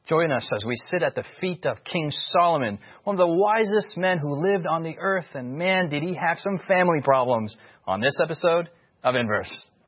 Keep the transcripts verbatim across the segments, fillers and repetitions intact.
Join us as we sit at the feet of King Solomon, one of the wisest men who lived on the earth, and man, did he have some family problems, on this episode of Inverse.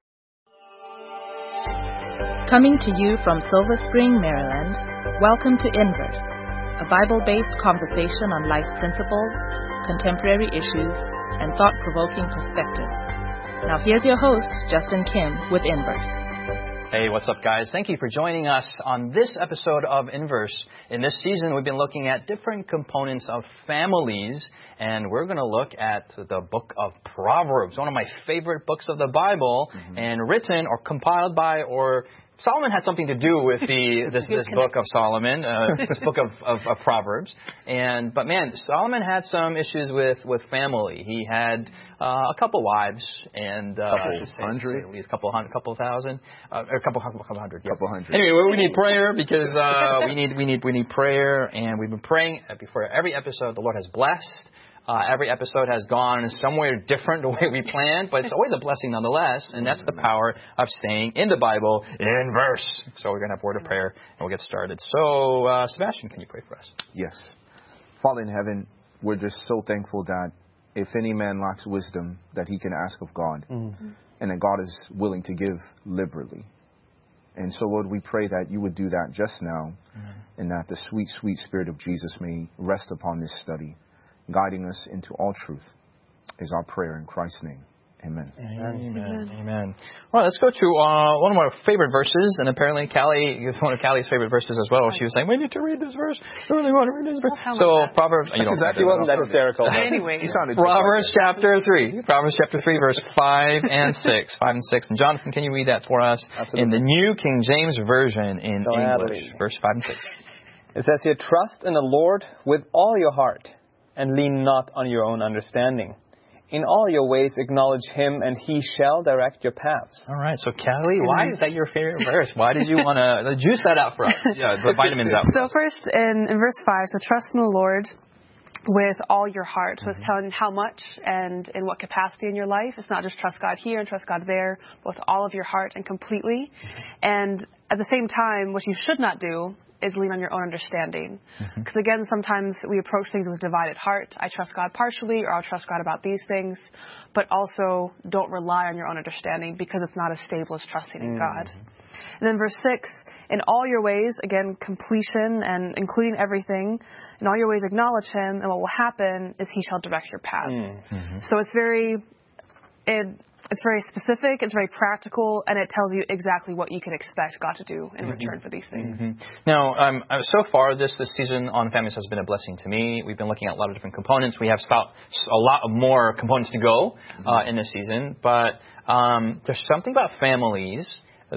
Coming to you from Silver Spring, Maryland, welcome to Inverse, a Bible-based conversation on life principles, contemporary issues, and thought-provoking perspectives. Now here's your host, Justin Kim, with Inverse. Hey, what's up, guys? Thank you for joining us on this episode of Inverse. In this season, we've been looking at different components of families, and we're going to look at the book of Proverbs, one of my favorite books of the Bible, mm-hmm. and written or compiled by or Solomon had something to do with the this, this book of Solomon, uh, this book of, of, of Proverbs. And but man, Solomon had some issues with, with family. He had uh, a couple wives and uh, couple hundred, at least a couple hundred, couple thousand, uh, or a couple, couple, couple hundred, yeah. couple hundred. Anyway, we need prayer because uh, we need we need we need prayer, and we've been praying before every episode. The Lord has blessed. Uh, every episode has gone somewhere different the way we planned, but it's always a blessing nonetheless, and that's the power of staying in the Bible in verse. So we're going to have a word of prayer, and we'll get started. So, uh, Sebastian, can you pray for us? Yes. Father in heaven, we're just so thankful that if any man lacks wisdom, that he can ask of God, mm-hmm. and that God is willing to give liberally. And so, Lord, we pray that you would do that just now, mm-hmm. and that the sweet, sweet Spirit of Jesus may rest upon this study, guiding us into all truth, is our prayer in Christ's name. Amen. Amen. Amen. Amen. All right, let's go to uh, one of our favorite verses, and apparently Callie is one of Callie's favorite verses as well. She was saying, we need to read this verse. I really want to read this verse. Oh, so Proverbs, you know, exactly wasn't that hysterical. Anyway, Proverbs chapter three. Proverbs chapter three, verse five and six. Five and six. And Jonathan, can you read that for us? Absolutely. In the New King James Version in Gladly. English, verse five and six. It says here, trust in the Lord with all your heart, and lean not on your own understanding. In all your ways acknowledge him, and he shall direct your paths. All right. So, Callie, why is that your favorite verse? Why did you want to juice that out for us? Yeah, the vitamins out. So first, in, in verse five, so trust in the Lord with all your heart. So it's telling how much and in what capacity in your life. It's not just trust God here and trust God there, but with all of your heart and completely. And at the same time, what you should not do is lean on your own understanding. Because mm-hmm. again, sometimes we approach things with a divided heart. I trust God partially, or I'll trust God about these things. But also, don't rely on your own understanding, because it's not as stable as trusting in mm-hmm. God. And then verse six, in all your ways, again, completion and including everything, in all your ways acknowledge him, and what will happen is he shall direct your paths. Mm-hmm. So it's very... It, It's very specific, it's very practical, and it tells you exactly what you can expect God to do in mm-hmm. return for these things. Mm-hmm. Now, um, so far, this, this season on families has been a blessing to me. We've been looking at a lot of different components. We have stopped a lot more components to go mm-hmm. uh, in this season, but um, there's something about families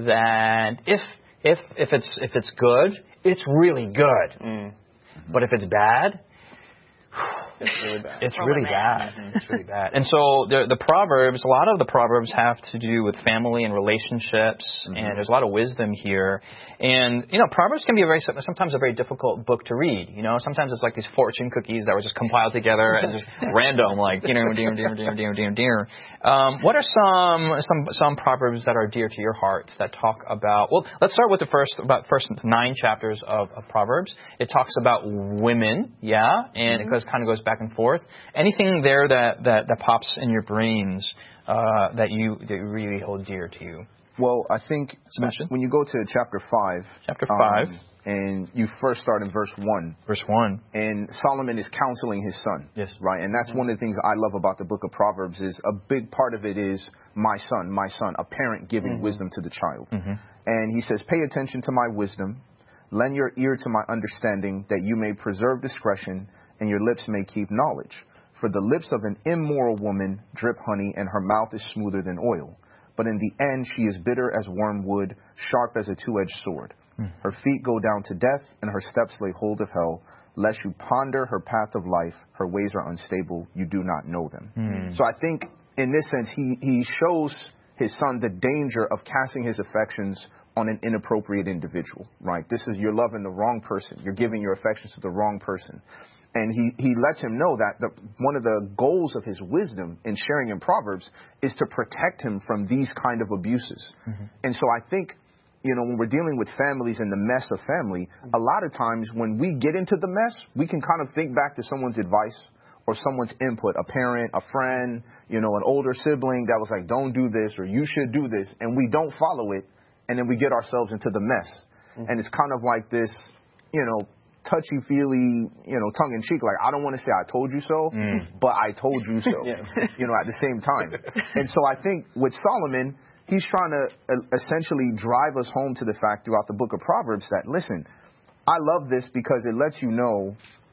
that if if if it's if it's good, it's really good. Mm-hmm. But if it's bad, It's really bad. It's really bad. It's really bad. And so the the Proverbs, a lot of the Proverbs have to do with family and relationships, mm-hmm. and there's a lot of wisdom here. And, you know, Proverbs can be a very, sometimes a very difficult book to read. You know, sometimes it's like these fortune cookies that were just compiled together and just random, like, you know, dear, dear, dear, dear, dear, dear. Um, what are some, some, some Proverbs that are dear to your hearts that talk about, well, let's start with the first, about first nine chapters of, of Proverbs. It talks about women, yeah, and mm-hmm. it goes, kind of goes back and forth. Anything there that, that, that pops in your brains uh, that you that you really hold dear to you? Well, I think Sebastian? when you go to chapter five, chapter five, um, and you first start in verse one, verse one, and Solomon is counseling his son, yes, right, and that's mm-hmm. one of the things I love about the book of Proverbs is a big part of it is my son, my son, a parent giving mm-hmm. wisdom to the child, mm-hmm. and he says, pay attention to my wisdom, lend your ear to my understanding, that you may preserve discretion, and your lips may keep knowledge. For the lips of an immoral woman drip honey, and her mouth is smoother than oil. But in the end she is bitter as wormwood, sharp as a two-edged sword. Mm. Her feet go down to death, and her steps lay hold of hell. Lest you ponder her path of life, her ways are unstable, you do not know them. Mm. So I think in this sense he, he shows his son the danger of casting his affections on an inappropriate individual, right? This is, you're loving the wrong person. You're giving your affections to the wrong person. And he, he lets him know that the, one of the goals of his wisdom in sharing in Proverbs is to protect him from these kind of abuses. Mm-hmm. And so I think you know, when we're dealing with families and the mess of family, a lot of times when we get into the mess, we can kind of think back to someone's advice or someone's input, a parent, a friend, you know, an older sibling that was like, don't do this or you should do this, and we don't follow it, and then we get ourselves into the mess. Mm-hmm. And it's kind of like this, you know, touchy-feely, you know, tongue-in-cheek, like, I don't want to say I told you so, mm. but I told you so, yes. you know, at the same time. And so I think with Solomon, he's trying to uh, essentially drive us home to the fact throughout the book of Proverbs that, listen, I love this because it lets you know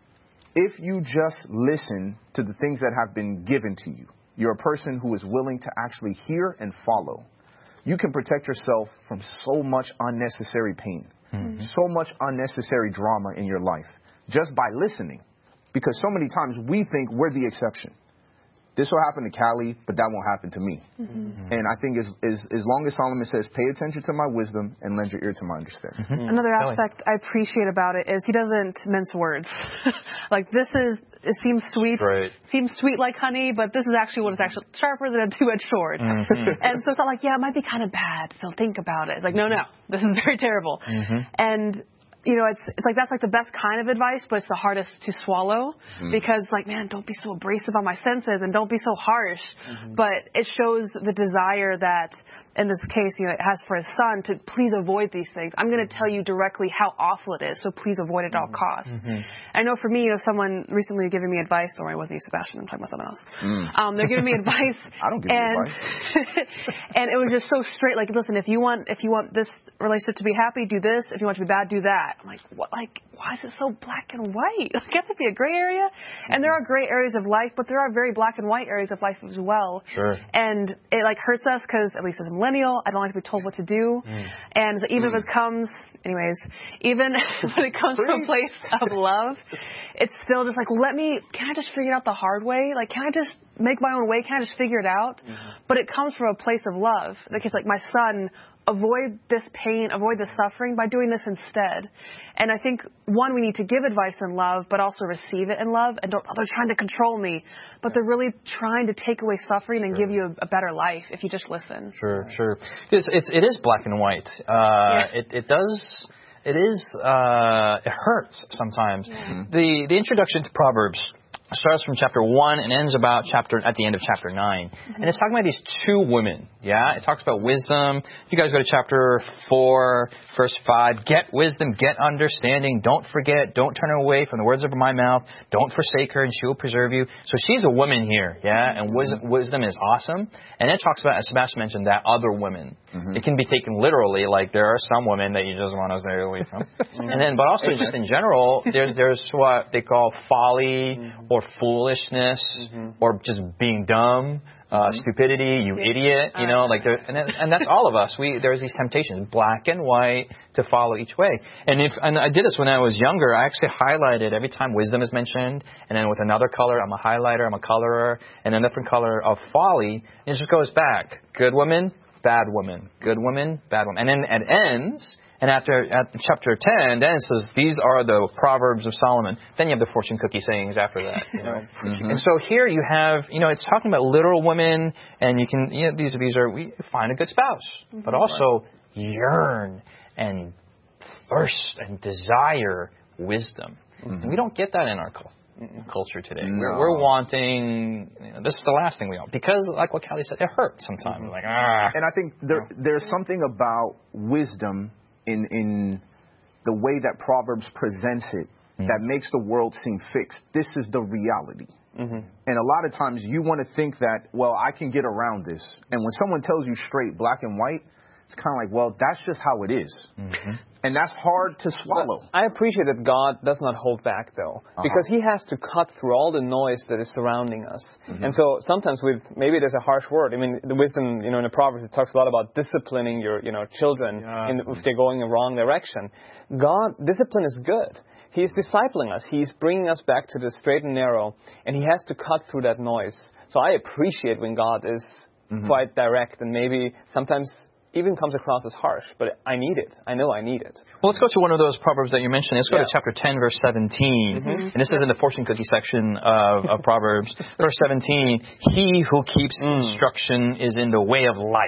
if you just listen to the things that have been given to you, you're a person who is willing to actually hear and follow. You can protect yourself from so much unnecessary pain, mm-hmm. so much unnecessary drama in your life just by listening. Because so many times we think we're the exception. This will happen to Callie, but that won't happen to me. Mm-hmm. And I think as, as as long as Solomon says, pay attention to my wisdom and lend your ear to my understanding. Mm-hmm. Another aspect I appreciate about it is he doesn't mince words. Like, this is, it seems sweet, right. seems sweet like honey, but this is actually what is actually sharper than a two-edged sword. Mm-hmm. And so it's not like, yeah, it might be kind of bad, so think about it. It's like, no, no, this is very terrible. Mm-hmm. And you know, it's it's like that's like the best kind of advice, but it's the hardest to swallow mm-hmm. because, like, man, don't be so abrasive on my senses and don't be so harsh. Mm-hmm. But it shows the desire that, in this case, you know, it has for his son to please avoid these things. I'm going to tell you directly how awful it is, so please avoid it at all costs. Mm-hmm. I know for me, you know, someone recently giving me advice. Don't worry, it wasn't you, Sebastian. I'm talking about someone else. Mm. Um, they're giving me advice. I don't give and, you advice. And it was just so straight. Like, listen, if you want, if you want this relationship to be happy, do this. If you want it to be bad, do that. I'm like, what? Like, why is it so black and white? Like, it has to be a gray area. And there are gray areas of life, but there are very black and white areas of life as well. Sure. And it, like, hurts us because, at least as a millennial, I don't like to be told what to do. Mm. And so even mm. if it comes, anyways, even when it comes from a place of love, it's still just like, well, let me, can I just figure it out the hard way? Like, can I just make my own way? Can I just figure it out? Mm-hmm. But it comes from a place of love. Like, it's like, my son, avoid this pain, avoid the suffering by doing this instead. And I think, one, we need to give advice in love, but also receive it in love. And don't, oh, they're trying to control me. But they're really trying to take away suffering and sure. give you a, a better life if you just listen. Sure, sure. It's, it's, it is black and white. Uh, yeah. it, it does, it is, uh, it hurts sometimes. Yeah. The, the introduction to Proverbs starts from chapter one and ends about chapter at the end of chapter nine. Mm-hmm. And it's talking about these two women. Yeah, it talks about wisdom. You guys go to chapter four, verse five. Get wisdom, get understanding. Don't forget, don't turn away from the words of my mouth. Don't forsake her, and she will preserve you. So she's a woman here, yeah, and wisdom, wisdom is awesome. And it talks about, as Sebastian mentioned, that other women. Mm-hmm. It can be taken literally, like there are some women that you just want to stay away from. And then, but also just in general, there, there's what they call folly mm-hmm. or foolishness mm-hmm. or just being dumb, uh, mm-hmm. stupidity, you yeah. idiot, you know, like there, and, and that's all of us. We there's these temptations, black and white, to follow each way. And if and I did this when I was younger, I actually highlighted every time wisdom is mentioned, and then with another color, I'm a highlighter, I'm a colorer, and a different color of folly, and it just goes back. Good woman, bad woman, good woman, bad woman, and then it ends. And after at chapter ten, then it says, these are the Proverbs of Solomon. Then you have the fortune cookie sayings after that. You know? mm-hmm. And so here you have, you know, it's talking about literal women, and you can, you know, these, these are, we find a good spouse, mm-hmm. but also yearn and thirst and desire wisdom. Mm-hmm. And we don't get that in our culture. culture today. No. We're, we're wanting, you know, this is the last thing we want. Because, like what Callie said, it hurts sometimes. Mm-hmm. Like, ah. And I think there, there's something about wisdom in in the way that Proverbs presents it mm-hmm. that makes the world seem fixed. This is the reality. Mm-hmm. And a lot of times you want to think that, well, I can get around this. And when someone tells you straight, black and white, it's kind of like, well, that's just how it is. Mm-hmm. And that's hard to swallow. But I appreciate that God does not hold back, though, uh-huh. because he has to cut through all the noise that is surrounding us. Mm-hmm. And so sometimes with, maybe there's a harsh word. I mean, the wisdom, you know, in the Proverbs, it talks a lot about disciplining your, you know, children yeah. in, if they're going in the wrong direction. God, discipline is good. He's discipling us. He's bringing us back to the straight and narrow, and he has to cut through that noise. So I appreciate when God is mm-hmm. quite direct, and maybe sometimes even comes across as harsh, but I need it. I know I need it. Well, let's go to one of those proverbs that you mentioned. Let's go yeah. to chapter ten, verse seventeen. Mm-hmm. And this is in the fortune cookie section of, of Proverbs. Verse seventeen, he who keeps mm. instruction is in the way of life.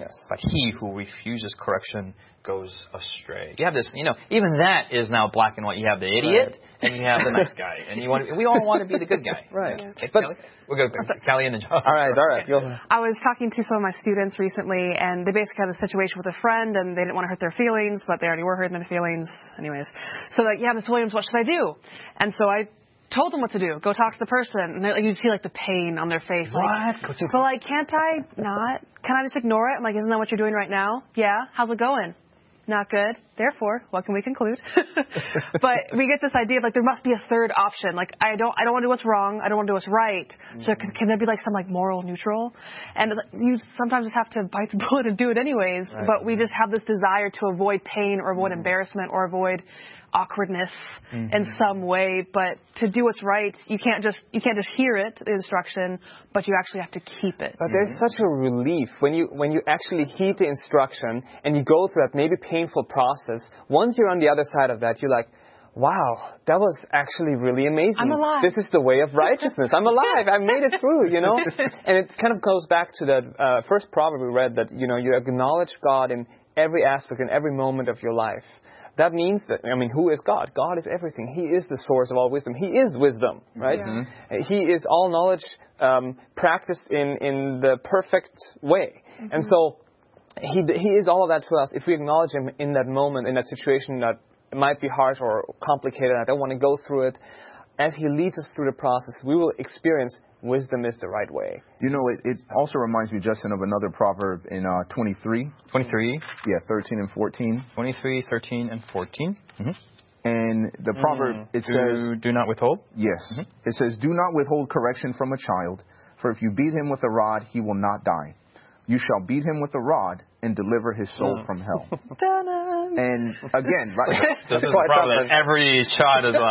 Yes. But he who refuses correction goes astray. You have this, you know, even that is now black and white. You have the idiot, right. and you have the nice guy, and you want to, we all want to be the good guy. Right. Yeah. Okay, but Kelly? We'll go to Kelly and then John. All right, all right. I was talking to some of my students recently, and they basically had a situation with a friend, and they didn't want to hurt their feelings, but they already were hurting their feelings. Anyways, so like, yeah, Miss Williams, what should I do? And so I told them what to do. Go talk to the person. And like, you see like the pain on their face. Like, what? But like, can't I not? Can I just ignore it? I'm like, isn't that what you're doing right now? Yeah. How's it going? Not good. Therefore, what can we conclude? But we get this idea of like there must be a third option. Like I don't, I don't want to do what's wrong. I don't want to do what's right. Mm-hmm. So can, can there be like some like moral neutral? And you sometimes just have to bite the bullet and do it anyways. Right. But we just have this desire to avoid pain or avoid mm-hmm. embarrassment or avoid awkwardness mm-hmm. in some way. But to do what's right, you can't just you can't just hear it, the instruction, but you actually have to keep it. But there's such a relief when you when you actually heed the instruction and you go through that maybe painful process. Once you're on the other side of that, you're like, wow, that was actually really amazing. I'm alive. This is the way of righteousness. I'm alive. I made it through, you know. And it kind of goes back to that uh, first proverb we read that, you know, you acknowledge God in every aspect, in every moment of your life. That means that, I mean, who is God? God is everything. He is the source of all wisdom. He is wisdom, right? Yeah. Mm-hmm. He is all knowledge um, practiced in, in the perfect way. Mm-hmm. And so he, he is all of that to us. If we acknowledge Him in that moment, in that situation that might be harsh or complicated, I don't want to go through it, as He leads us through the process, we will experience wisdom is the right way. You know, it, it also reminds me, Justin, of another proverb in uh, twenty-three. twenty-three. Yeah, thirteen and fourteen. twenty-three, thirteen, and fourteen. Mm-hmm. And the proverb, mm. it do, says... Do not withhold? Yes. Mm-hmm. It says, do not withhold correction from a child, for if you beat him with a rod, he will not die. You shall beat him with a rod and deliver his soul oh. from hell. And again, right, this is the problem. Every shot is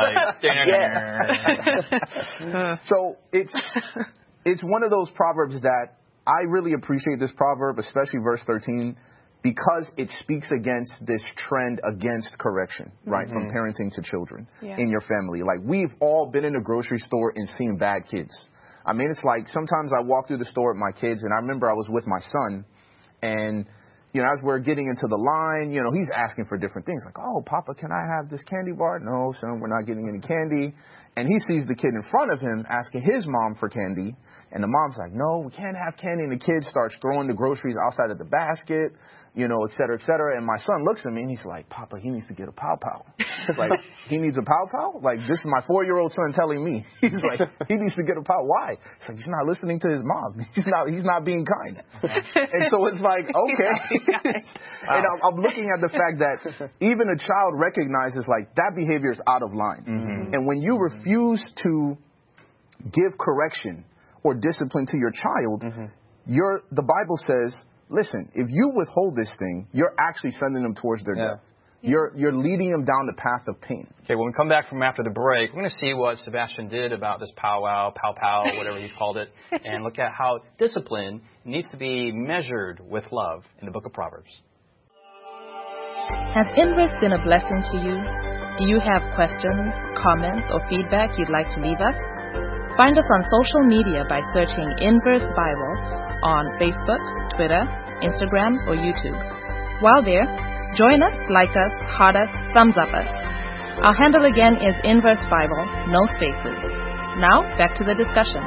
like. So it's it's one of those proverbs that I really appreciate. This proverb, especially verse thirteen, because it speaks against this trend against correction, right, mm-hmm. from parenting to children yeah. in your family. Like we've all been in a grocery store and seen bad kids. I mean, it's like sometimes I walk through the store with my kids, and I remember I was with my son, and, you know, as we're getting into the line, you know, he's asking for different things. Like, oh, Papa, can I have this candy bar? No, son, we're not getting any candy. And he sees the kid in front of him asking his mom for candy, and the mom's like, no, we can't have candy. And the kid starts throwing the groceries outside of the basket, you know, et cetera, et cetera. And my son looks at me, and he's like, Papa, he needs to get a Pow Pow. Like, he needs a Pow Pow? Like, this is my four-year-old son telling me. He's like, he needs to get a Pow. Why? It's like, he's not listening to his mom. He's not He's not being kind. And so it's like, okay. Wow. And I'm, I'm looking at the fact that even a child recognizes, like, that behavior is out of line. Mm-hmm. And when you refuse to give correction or discipline to your child, mm-hmm. you're, the Bible says, listen, if you withhold this thing, you're actually sending them towards their yeah. death. You're you're leading them down the path of pain. Okay, when we come back from after the break, we're going to see what Sebastian did about this powwow, pow pow, whatever he's called it, and look at how discipline needs to be measured with love in the book of Proverbs. Has Inverse been a blessing to you? Do you have questions, comments, or feedback you'd like to leave us? Find us on social media by searching Inverse Bible on Facebook, Twitter, Instagram, or YouTube. While there, join us, like us, heart us, thumbs up us. Our handle again is Inverse Bible, no spaces. Now, back to the discussion.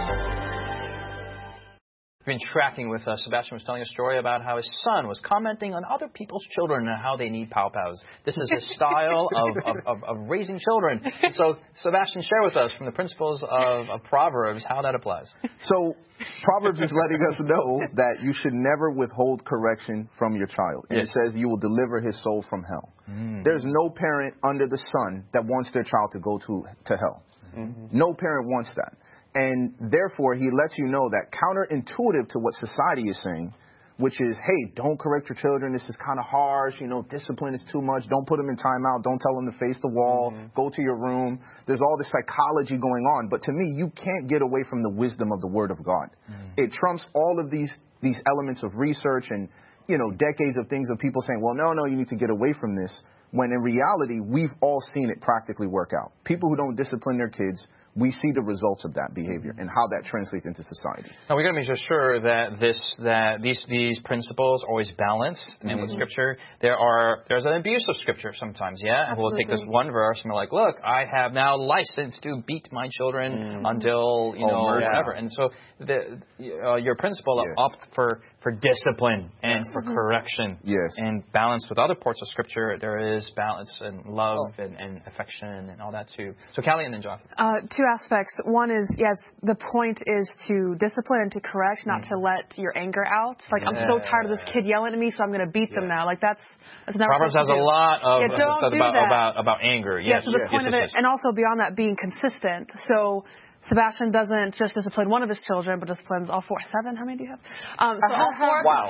We've been tracking with uh, Sebastian was telling a story about how his son was commenting on other people's children and how they need pow-pows. This is his style of, of, of, of raising children. So, Sebastian, share with us from the principles of, of Proverbs how that applies. So, Proverbs is letting us know that you should never withhold correction from your child. And yes. it says you will deliver his soul from hell. Mm. There's no parent under the sun that wants their child to go to, to hell. Mm-hmm. No parent wants that. And therefore, he lets you know that counterintuitive to what society is saying, which is, hey, don't correct your children. This is kind of harsh. You know, discipline is too much. Don't put them in timeout. Don't tell them to face the wall. Mm-hmm. Go to your room. There's all this psychology going on. But to me, you can't get away from the wisdom of the Word of God. Mm-hmm. It trumps all of these these elements of research and, you know, decades of things of people saying, well, no, no, you need to get away from this. When in reality, we've all seen it practically work out. People who don't discipline their kids we see the results of that behavior and how that translates into society. Now we got to make sure that this, that these these principles are always balanced. Mm-hmm. And with Scripture, there are there's an abuse of Scripture sometimes. Yeah, and we'll take this one verse and we're like, look, I have now license to beat my children mm-hmm. until you know yeah. whatever. And so the uh, your principle yeah. opt for for discipline and for correction. Yes. And balance with other parts of Scripture, there is balance and love oh. and, and affection and all that too. So Callie and then Jonathan. Uh, two aspects. One is, yes, the point is to discipline and to correct, not mm. to let your anger out. Like, yeah. I'm so tired of this kid yelling at me, so I'm going to beat yeah. them now. Like, that's, that's never Proverbs has a lot of yeah, don't stuff do about, that. about, about anger. Yeah, Yes. so the yes. point yes, of yes, it, and also beyond that, being consistent. So Sebastian doesn't just discipline one of his children, but disciplines all four. Seven? How many do you have? Um, so all four. Wow.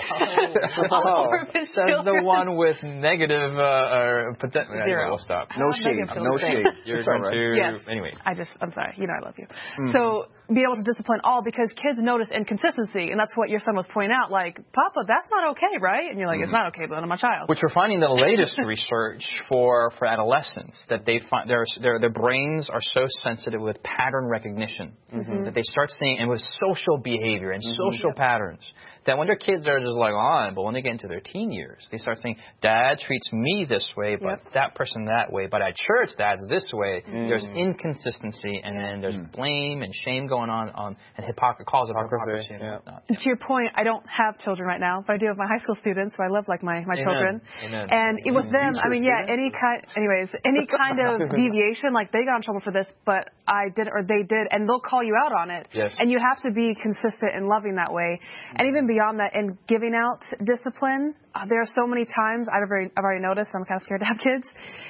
all four of his Says children. the one with negative, uh, or potential. Zero. We'll stop. No shade. No shade. You're going to, yes. anyway. I just, I'm sorry. You know I love you. Mm-hmm. So be able to discipline all because kids notice inconsistency. And that's what your son was pointing out. Like, Papa, that's not okay, right? And you're like, mm-hmm. it's not okay, but I'm a child. Which we're finding the latest research for, for adolescents, that they find their, their, their brains are so sensitive with pattern recognition. Mm-hmm. That they start seeing, and with social behavior and mm-hmm. social yep. patterns, that when their kids are just like on, but when they get into their teen years, they start saying, Dad treats me this way, but yep. that person that way, but at church, Dad's this way. Mm. There's inconsistency, and then there's mm. blame and shame going on, on and hypocrisy, cause of hypocrisy. And yeah. yeah. To your point, I don't have children right now, but I do have my high school students, who I love like my, my Amen. children. Amen. And Amen. with them, I mean, yeah, any kind, anyways, any kind of deviation, like they got in trouble for this, but I did, or they did, and they'll call you out on it. Yes. And you have to be consistent in loving that way. Mm-hmm. And even beyond that, in giving out discipline, uh, there are so many times, I've already, I've already noticed, I'm kind of scared to have kids,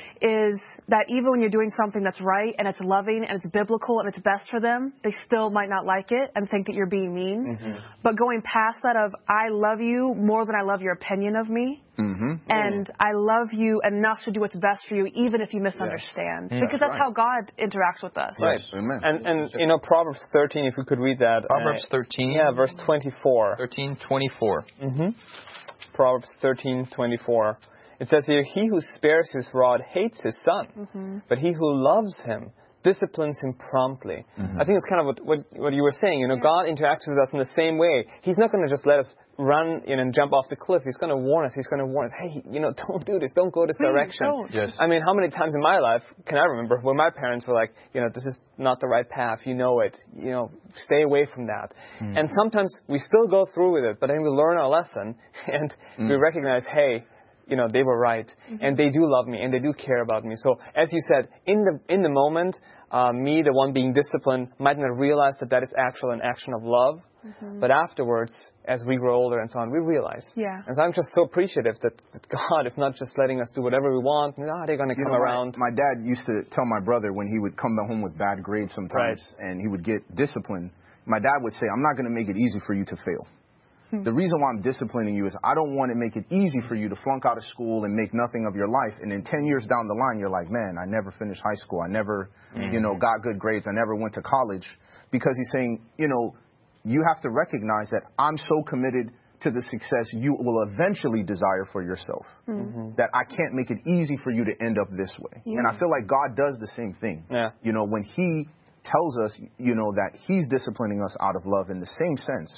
is that even when you're doing something that's right and it's loving and it's biblical and it's best for them, they still might not like it and think that you're being mean. Mm-hmm. But going past that of, I love you more than I love your opinion of me. Mm-hmm. And I love you enough to do what's best for you, even if you misunderstand. Yeah. Because that's right. how God interacts with us. Right. Yes. Amen. And, and, you know, Proverbs thirteen, if we could read that. Proverbs uh, thirteen. Yeah, verse twenty-four. thirteen twenty-four. Mm-hmm. Proverbs thirteen twenty-four. It says here, he who spares his rod hates his son, mm-hmm. but he who loves him disciplines him promptly. Mm-hmm. I think it's kind of what, what, what you were saying. You know, yeah. God interacts with us in the same way. He's not going to just let us run in and jump off the cliff. He's going to warn us. He's going to warn us, hey, you know, don't do this. Don't go this Please direction. Don't. Yes. I mean, how many times in my life can I remember when my parents were like, you know, this is not the right path. You know it. You know, stay away from that. Mm. And sometimes we still go through with it, but then we learn our lesson and mm. we recognize, hey, you know, they were right, mm-hmm. and they do love me, and they do care about me. So, as you said, in the in the moment, uh, me, the one being disciplined, might not realize that that is actually an action of love. Mm-hmm. But afterwards, as we grow older and so on, we realize. Yeah. And so I'm just so appreciative that, that God is not just letting us do whatever we want. Nah, they're going to come know, around. My, my dad used to tell my brother when he would come home with bad grades sometimes, right. and he would get disciplined. My dad would say, I'm not going to make it easy for you to fail. The reason why I'm disciplining you is I don't want to make it easy for you to flunk out of school and make nothing of your life. And then ten years down the line, you're like, man, I never finished high school. I never, mm-hmm. you know, got good grades. I never went to college. Because he's saying, you know, you have to recognize that I'm so committed to the success you will eventually desire for yourself. Mm-hmm. That I can't make it easy for you to end up this way. Yeah. And I feel like God does the same thing. Yeah. You know, when he tells us, you know, that he's disciplining us out of love in the same sense,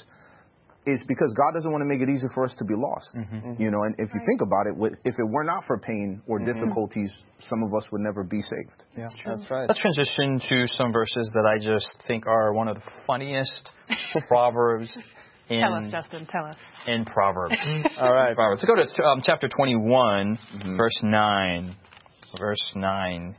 is because God doesn't want to make it easy for us to be lost. Mm-hmm. You know, and if you think about it, if it were not for pain or mm-hmm. difficulties, some of us would never be saved. Yeah, that's, that's right. Let's transition to some verses that I just think are one of the funniest proverbs in... Tell us, Justin, tell us. In Proverbs. All right. Proverbs. Let's go to um, chapter twenty-one, mm-hmm. verse nine. Verse nine.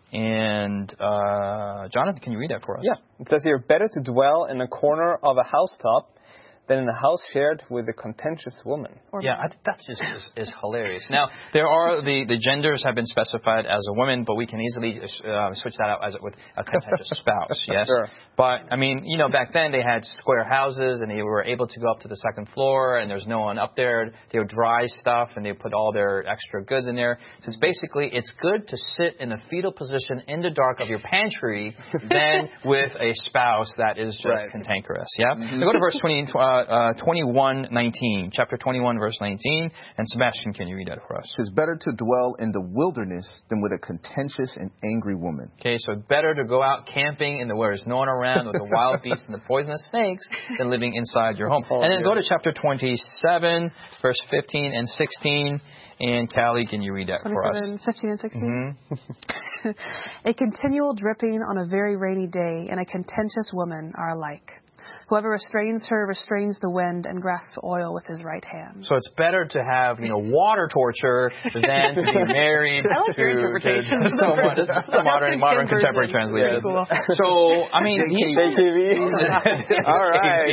And, uh, Jonathan, can you read that for us? Yeah. It says here, better to dwell in a corner of a housetop than in a house shared with a contentious woman. Or yeah, I think that just is, is hilarious. Now, there are the, the genders have been specified as a woman, but we can easily uh, switch that out as with a contentious spouse. Yes, sure. But I mean, you know, back then they had square houses, and they were able to go up to the second floor, and there's no one up there. They would dry stuff, and they would put all their extra goods in there. So it's basically it's good to sit in a fetal position in the dark of your pantry than with a spouse that is just right. cantankerous. Yeah. Mm-hmm. So go to verse twenty. Uh, uh, twenty-one nineteen, chapter twenty-one, verse nineteen. And Sebastian, can you read that for us? It is better to dwell in the wilderness than with a contentious and angry woman. Okay, so better to go out camping in the where there's no one around with the wild beasts and the poisonous snakes than living inside your home. Oh, and then yeah. go to chapter twenty-seven, verse fifteen and sixteen. And Callie, can you read that for us? twenty-seven, fifteen, and sixteen. Mm-hmm. A continual dripping on a very rainy day and a contentious woman are alike. Whoever restrains her restrains the wind and grasps oil with his right hand. So it's better to have, you know, water torture than to be married I like to, your interpretation. to someone. It's a modern, modern contemporary translation. Cool. So, I mean, he's J K V. All right.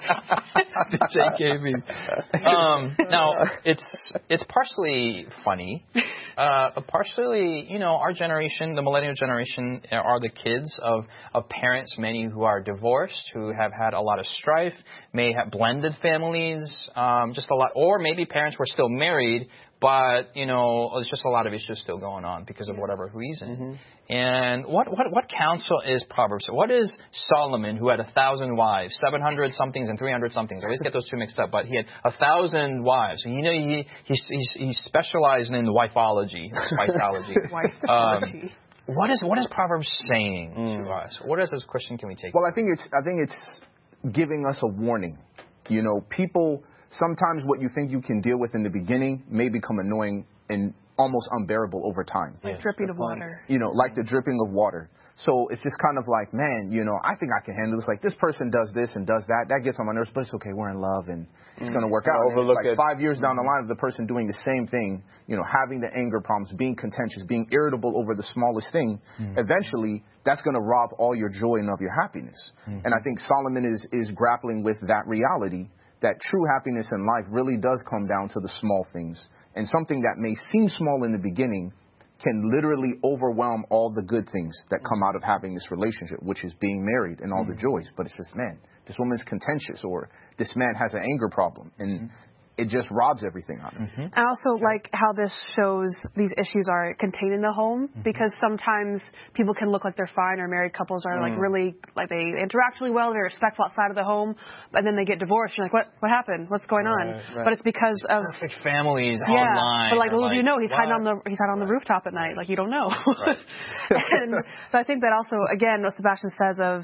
J K V. Um, now, it's it's partially funny, uh, but partially, you know, our generation, the millennial generation, are the kids of, of parents, many who are divorced, who have had a lot of strife, may have blended families, um, just a lot, or maybe parents were still married, but, you know, there's just a lot of issues still going on because of whatever reason. Mm-hmm. And what, what what counsel is Proverbs? What is Solomon, who had a thousand wives, seven hundred somethings and three hundred somethings? I always get those two mixed up, but he had a thousand wives. And, you know, he he's, he's, he's specialized in wifelology, spiceology. Wifelology. Um, what is what is Proverbs saying mm. to us? What as a Christian can we take? Well, I think it's I think it's giving us a warning. You know, people. Sometimes what you think you can deal with in the beginning may become annoying and almost unbearable over time. Like dripping of water. You know, like the dripping of water. So it's just kind of like, man, you know, I think I can handle this. Like, this person does this and does that. That gets on my nerves, but it's okay. We're in love and it's mm. going to work out. And it's like it. five years down the line of the person doing the same thing, you know, having the anger problems, being contentious, being irritable over the smallest thing. Mm. Eventually, that's going to rob all your joy and of your happiness. Mm. And I think Solomon is, is grappling with that reality, that true happiness in life really does come down to the small things. And something that may seem small in the beginning can literally overwhelm all the good things that come out of having this relationship, which is being married and all mm-hmm. the joys. But it's just, man, this woman's contentious, or this man has an anger problem. And mm-hmm. it just robs everything out of it. Mm-hmm. I also like how this shows these issues are contained in the home, mm-hmm. because sometimes people can look like they're fine, or married couples are mm. like really, like they interact really well, they're respectful outside of the home, but then they get divorced. You're like, what What happened? What's going right, on? Right. But it's because of perfect families yeah, online. But like little like, do you know, he's what? hiding on the he's hiding on the rooftop at night. Like, you don't know. Right. And so I think that also, again, what Sebastian says of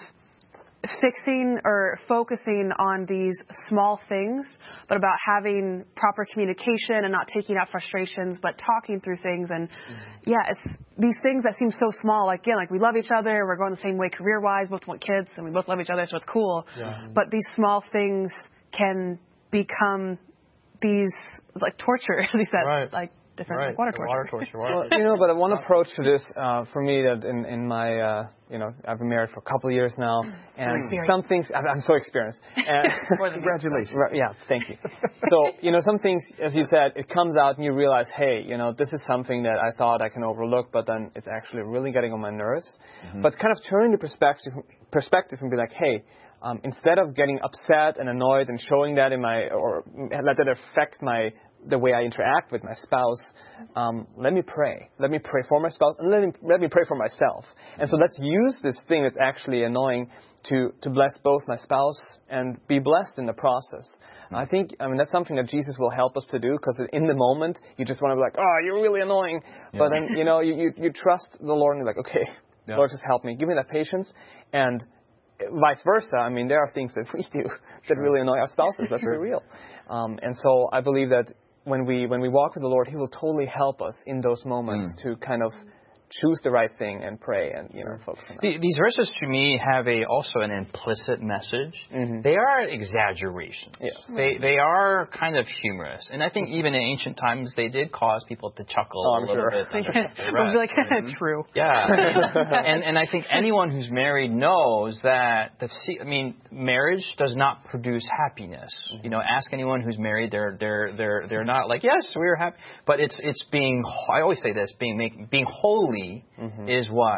fixing or focusing on these small things, but about having proper communication and not taking out frustrations, but talking through things. And mm-hmm. yeah, it's these things that seem so small. Like, again, like we love each other, we're going the same way career-wise, both want kids, and we both love each other, so it's cool. Yeah. But these small things can become these like torture. At least that's right. like different right. like water torture. Water torture. Water well, you know, but one approach to this, uh, for me, that in, in my, uh, you know, I've been married for a couple of years now, and some things, I'm, I'm so experienced. And congratulations. Right, yeah, thank you. So, you know, some things, as you said, it comes out and you realize, hey, you know, this is something that I thought I can overlook, but then it's actually really getting on my nerves. Mm-hmm. But kind of turning the perspective, perspective and be like, hey, um, instead of getting upset and annoyed and showing that in my, or let that affect my, the way I interact with my spouse, um, let me pray. Let me pray for my spouse, and let me, let me pray for myself. And so let's use this thing that's actually annoying to, to bless both my spouse and be blessed in the process. Mm-hmm. I think, I mean, that's something that Jesus will help us to do, because in the moment, you just want to be like, oh, you're really annoying. Yeah. But then, you know, you, you, you trust the Lord, and you're like, okay, yeah. Lord, just help me. Give me that patience. And vice versa. I mean, there are things that we do that sure. really annoy our spouses. That's very real. Um, and so I believe that when we when we walk with the Lord, He will totally help us in those moments mm. to kind of choose the right thing and pray and, you know, focus on that. The, these verses to me have a also an implicit message. Mm-hmm. They are exaggerations. Yes. They they are kind of humorous. And I think even in ancient times they did cause people to chuckle oh, a little sure. bit. We'll be like, true. Yeah. and and I think anyone who's married knows that, that see, I mean, marriage does not produce happiness. Mm-hmm. You know, ask anyone who's married, they're they're they're they're not like, yes, we're happy. But it's it's being, I always say this, being make, being holy Mm-hmm. is what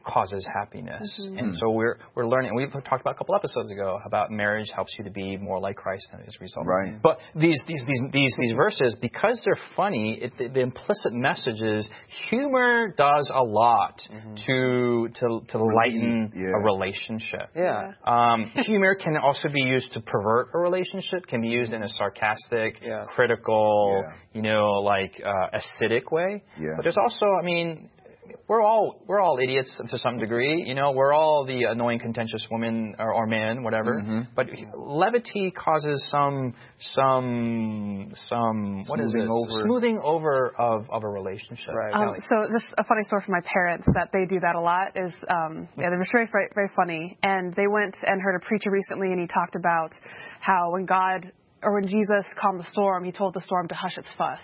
causes happiness. Mm-hmm. And so we're we're learning. We've talked about a couple episodes ago about marriage helps you to be more like Christ as a result. Right. But these these these these, these verses, because they're funny, it, the, the implicit message is humor does a lot mm-hmm. to to to lighten yeah. a relationship. Yeah. Um, humor can also be used to pervert a relationship. Can be used in a sarcastic, yeah. critical, yeah. you know, like uh, acidic way. Yeah. But there's also, I mean. We're all we're all idiots to some degree, you know. We're all the annoying, contentious woman or, or man, whatever. Mm-hmm. But levity causes some some some what smoothing is it? Over. Smoothing over of, of a relationship. Right. Um, so just a funny story from my parents that they do that a lot is um, yeah, they're very very very funny. And they went and heard a preacher recently, and he talked about how when God or when Jesus calmed the storm, he told the storm to hush its fuss.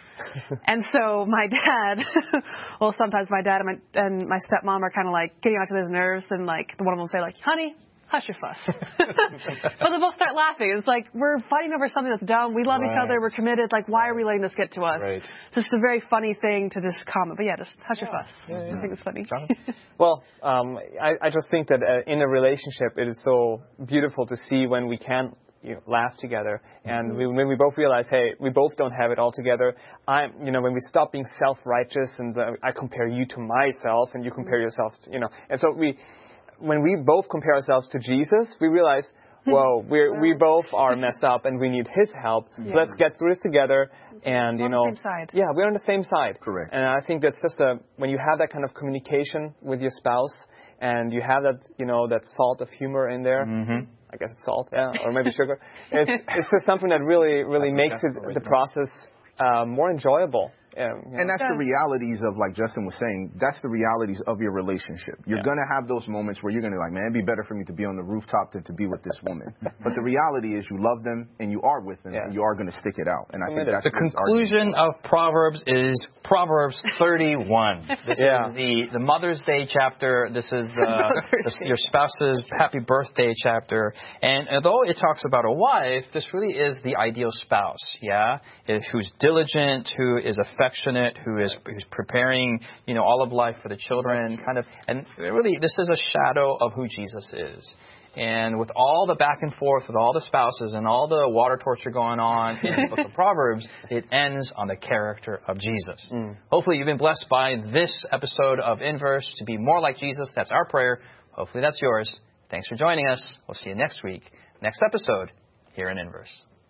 And so my dad, well, sometimes my dad and my, and my stepmom are kind of like getting onto his nerves, and like one of them will say like, honey, hush your fuss. But they both start laughing. It's like, we're fighting over something that's dumb. We love right. each other. We're committed. Like, why are we letting this get to us? Right. So it's just a very funny thing to just comment. But yeah, just hush yeah. your fuss. Yeah, yeah. I think it's funny. Well, um, I, I just think that uh, in a relationship, it is so beautiful to see when we can You know, laugh together, and we, when we both realize, hey, we both don't have it all together. I'm, you know, when we stop being self-righteous and uh, I compare you to myself and you compare yourself, to, you know, and so we, when we both compare ourselves to Jesus, we realize, whoa, we we both are messed up and we need His help. Yeah. So let's get through this together, and you on know, the same side. yeah, we're on the same side. Correct. And I think that's just a when you have that kind of communication with your spouse, and you have that, you know, that salt of humor in there. Mm-hmm. I guess it's salt, yeah, or maybe sugar. It's it's just something that really really makes it the process uh, more enjoyable. Yeah, yeah. And that's the realities of, like Justin was saying, that's the realities of your relationship. You're yeah. going to have those moments where you're going to be like, man, it'd be better for me to be on the rooftop than to be with this woman. But the reality is you love them and you are with them yeah. and you are going to stick it out. And I think that's the conclusion of Proverbs is Proverbs thirty-one. This yeah. is the, the Mother's Day chapter. This is the, the, your spouse's happy birthday chapter. And although it talks about a wife, this really is the ideal spouse, yeah, who's diligent, who is affectionate, affectionate, who is who's preparing, you know, all of life for the children, kind of, and really, this is a shadow of who Jesus is. And with all the back and forth with all the spouses and all the water torture going on in the book of Proverbs, it ends on the character of Jesus. Mm. Hopefully, you've been blessed by this episode of Inverse to be more like Jesus. That's our prayer. Hopefully, that's yours. Thanks for joining us. We'll see you next week, next episode here in Inverse.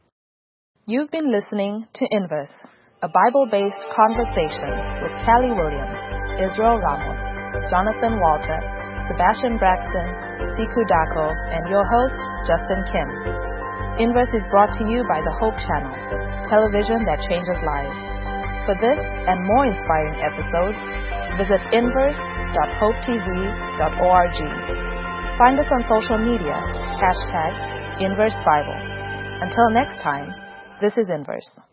You've been listening to Inverse, a Bible-based conversation with Callie Williams, Israel Ramos, Jonathan Walter, Sebastian Braxton, Siku Dako, and your host, Justin Kim. Inverse is brought to you by the Hope Channel, television that changes lives. For this and more inspiring episodes, visit inverse dot hope t v dot org. Find us on social media, hashtag Inverse Bible. Until next time, this is Inverse.